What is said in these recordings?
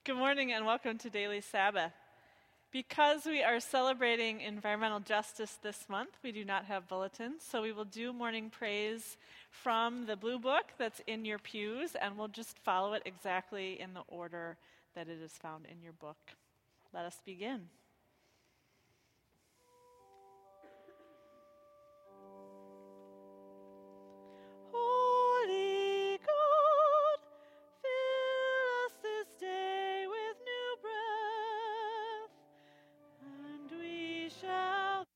Good morning and welcome to Daily Sabbath. Because we are celebrating environmental justice this month, we do not have bulletins, so we will do morning praise from the blue book that's in your pews, and we'll just follow it exactly in the order that it is found in your book. Let us begin. Holy God, fill us this day with new breath, and we shall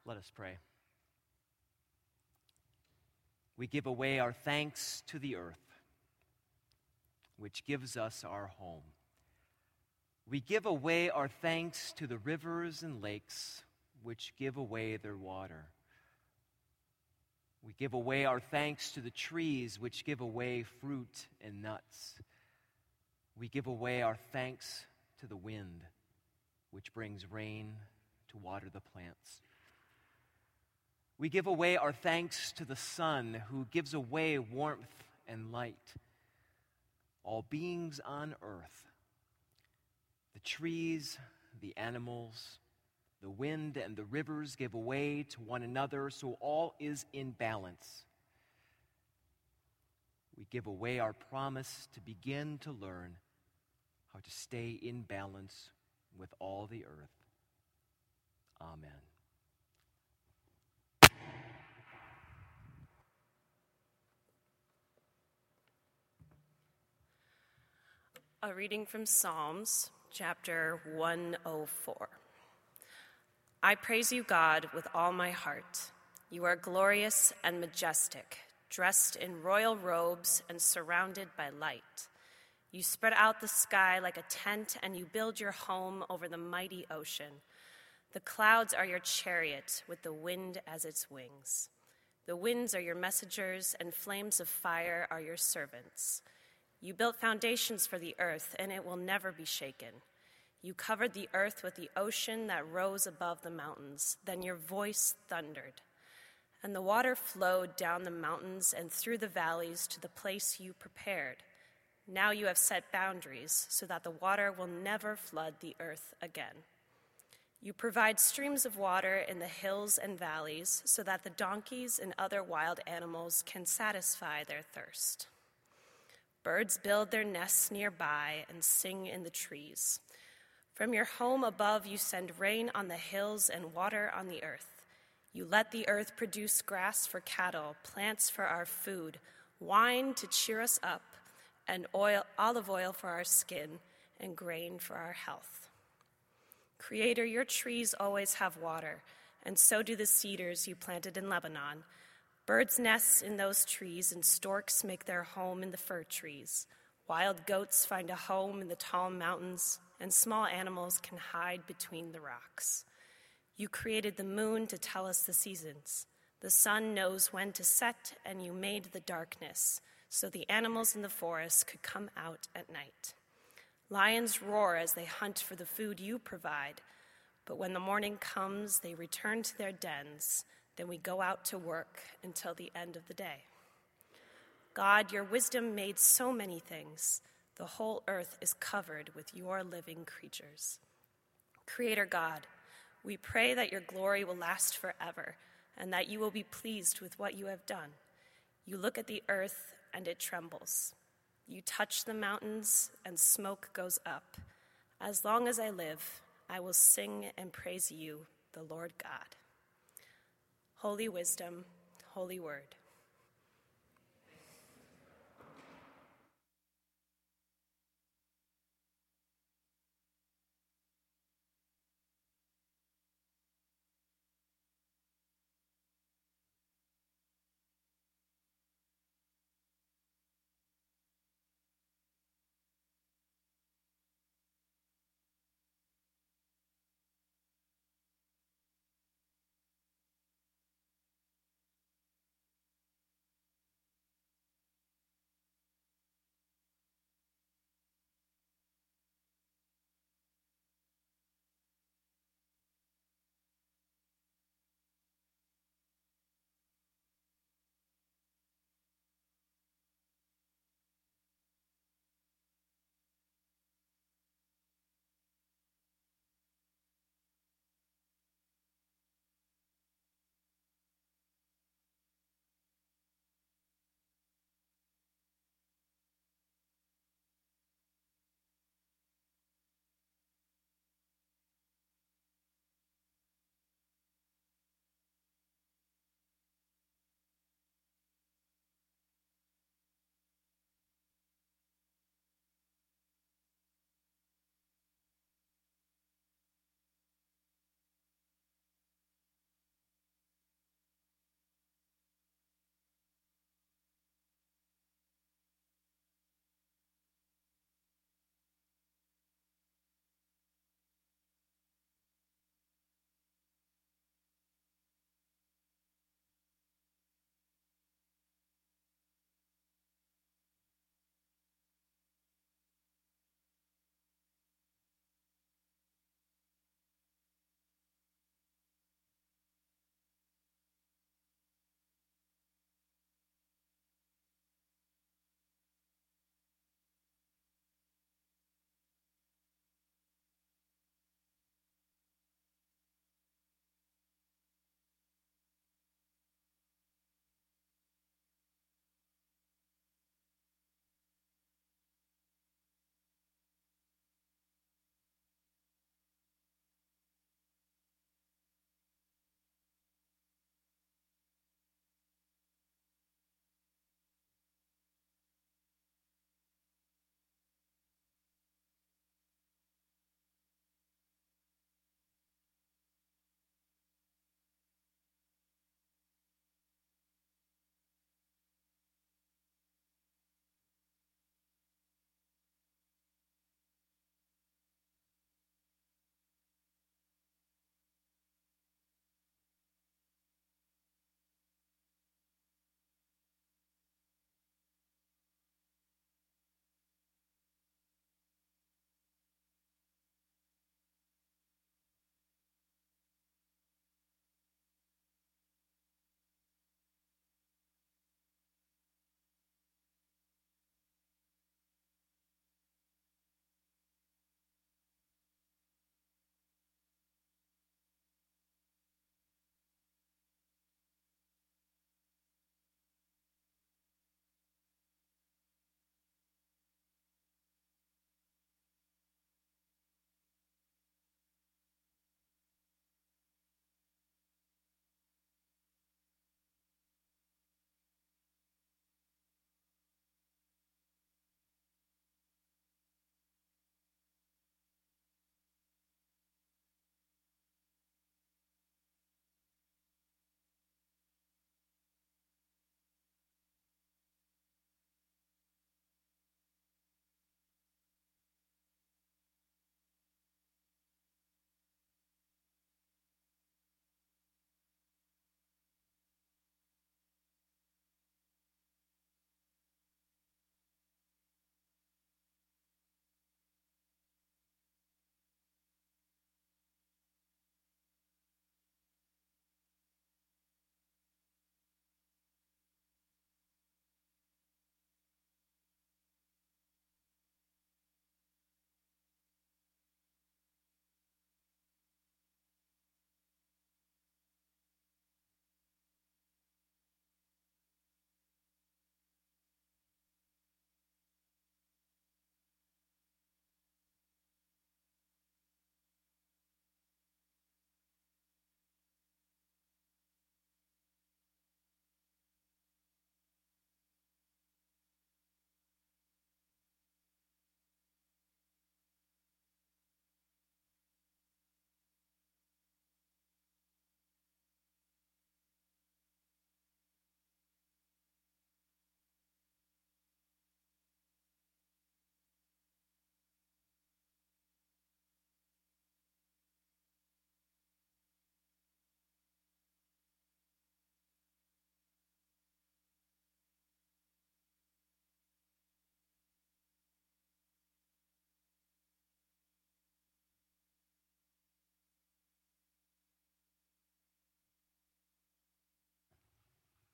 Let us pray. We give away our thanks to the earth, which gives us our home. We give away our thanks to the rivers and lakes, which give away their water. We give away our thanks to the trees, which give away fruit and nuts. We give away our thanks to the wind, which brings rain to water the plants. We give away our thanks to the sun, who gives away warmth and light. All beings on earth, the trees, the animals, the wind, and the rivers give away to one another, so all is in balance. We give away our promise to begin to learn how to stay in balance with all the earth. Amen. A reading from Psalms, chapter 104. I praise you, God, with all my heart. You are glorious and majestic, dressed in royal robes and surrounded by light. You spread out the sky like a tent, and you build your home over the mighty ocean. The clouds are your chariot, with the wind as its wings. The winds are your messengers, and flames of fire are your servants. You built foundations for the earth, and it will never be shaken. You covered the earth with the ocean that rose above the mountains. Then your voice thundered, and the water flowed down the mountains and through the valleys to the place you prepared. Now you have set boundaries so that the water will never flood the earth again. You provide streams of water in the hills and valleys so that the donkeys and other wild animals can satisfy their thirst. Birds build their nests nearby and sing in the trees. From your home above, you send rain on the hills and water on the earth. You let the earth produce grass for cattle, plants for our food, wine to cheer us up, and olive oil for our skin, and grain for our health. Creator, your trees always have water, and so do the cedars you planted in Lebanon. Birds nest in those trees, and storks make their home in the fir trees. Wild goats find a home in the tall mountains, and small animals can hide between the rocks. You created the moon to tell us the seasons. The sun knows when to set, and you made the darkness, so the animals in the forest could come out at night. Lions roar as they hunt for the food you provide, but when the morning comes, they return to their dens. Then we go out to work until the end of the day. God, your wisdom made so many things. The whole earth is covered with your living creatures. Creator God, we pray that your glory will last forever and that you will be pleased with what you have done. You look at the earth and it trembles. You touch the mountains and smoke goes up. As long as I live, I will sing and praise you, the Lord God. Holy wisdom, holy word.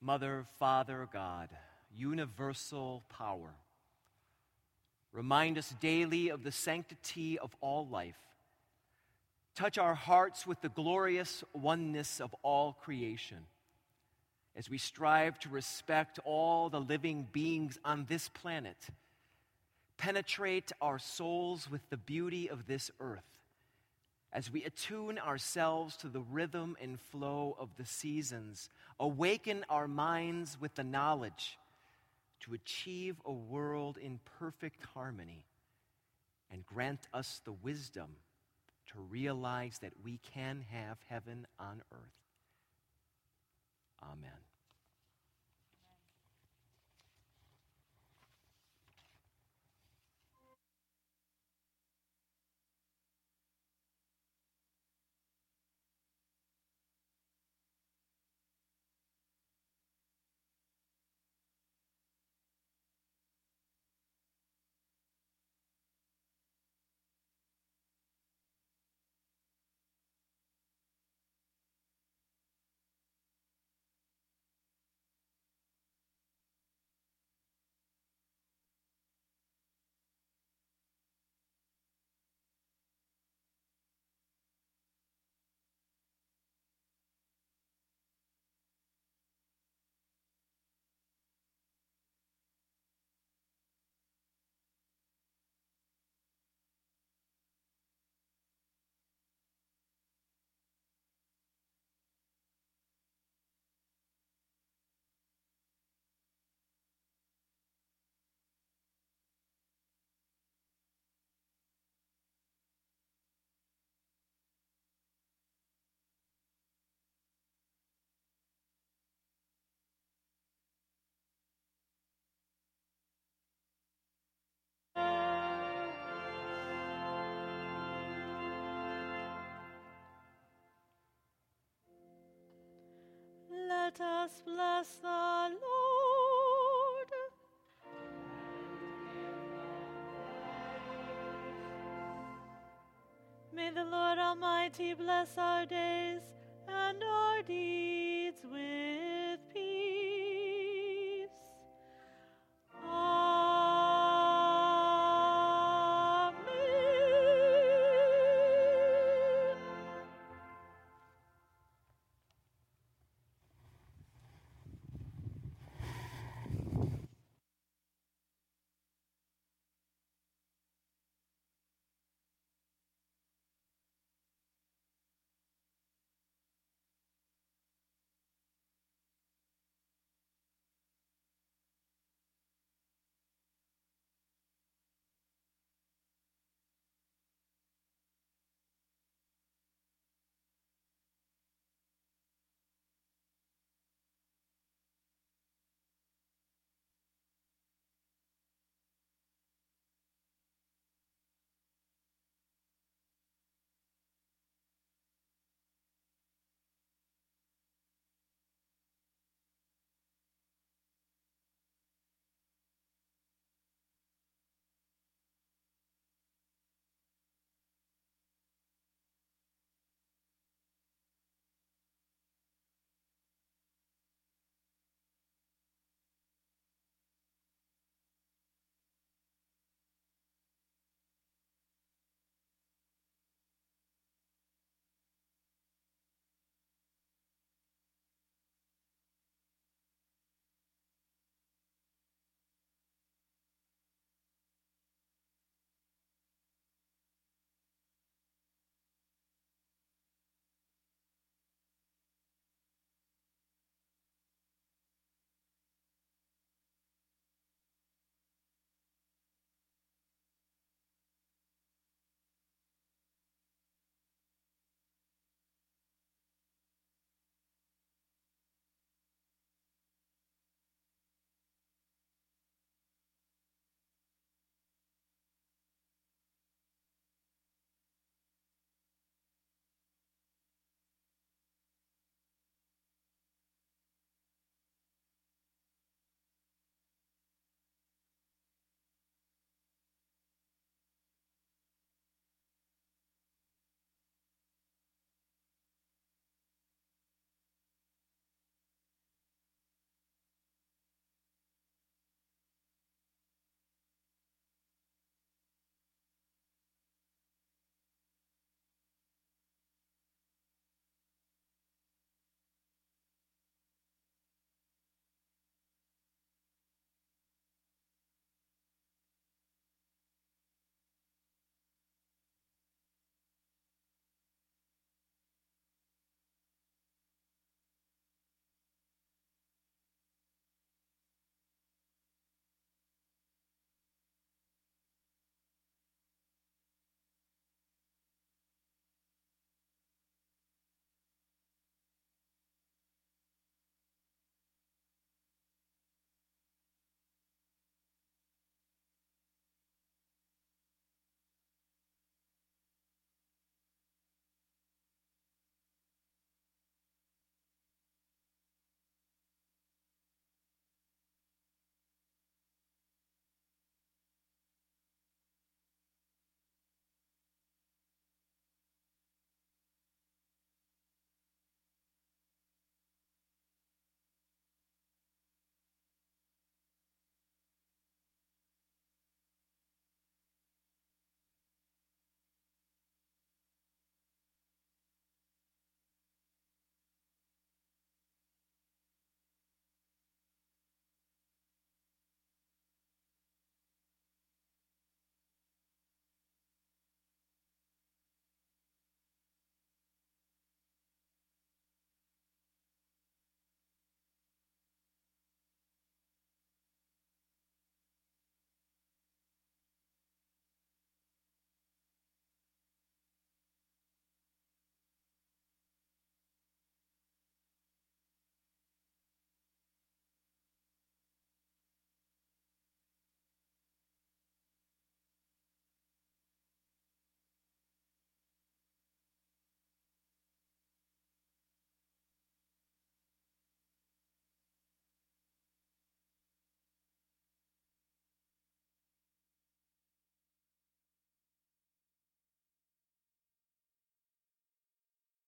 Mother, Father, God, universal power, remind us daily of the sanctity of all life. Touch our hearts with the glorious oneness of all creation as we strive to respect all the living beings on this planet. Penetrate our souls with the beauty of this earth as we attune ourselves to the rhythm and flow of the seasons. Awaken our minds with the knowledge to achieve a world in perfect harmony, and grant us the wisdom to realize that we can have heaven on earth. Amen. Let us bless the Lord. May the Lord Almighty bless our days and our deeds with